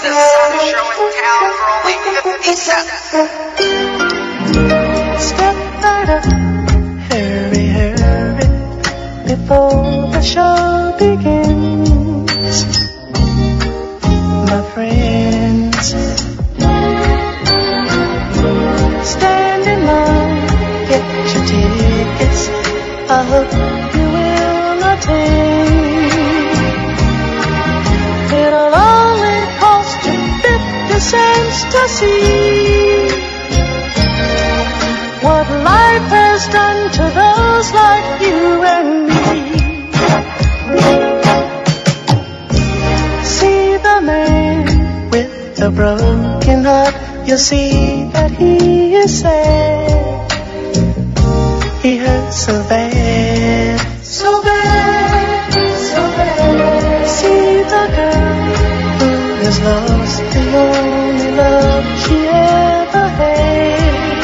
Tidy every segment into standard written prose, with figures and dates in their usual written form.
some show in town for only 50 cents. Step right up, hurry, hurry, before the show begins. My friends, stand in line, get your tickets. I hope you will attend. It'll only cost you 50 cents to see what life has done to those like you and me. See the man with the broken heart, you'll see that he is sad. He hurts so bad, so bad, so bad. See the girl who has lost the only love she ever had.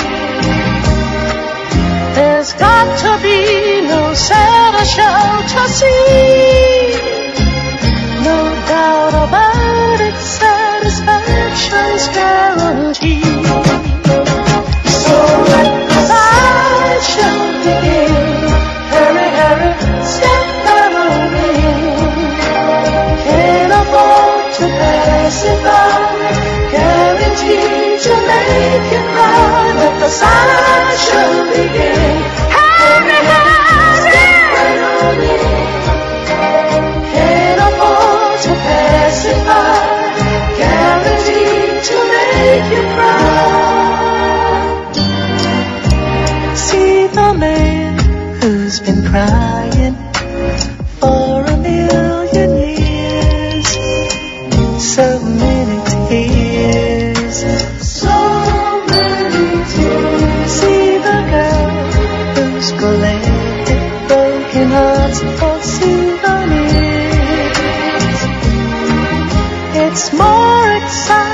There's got to be no sadder show to see. No doubt about it, satisfaction's guaranteed. So let the sideshow begin. Hurry, hurry, step right on in. Can't afford to pass it by. Guaranteed to make you cry. Let the sideshow begin. Hurry, hurry, step right on in. Can't afford to pass it by. Guaranteed to make you cry. See the man who's been crying for a million years. So many tears, so many tears. See the girl who's collected broken hearts for souvenirs. It's more exciting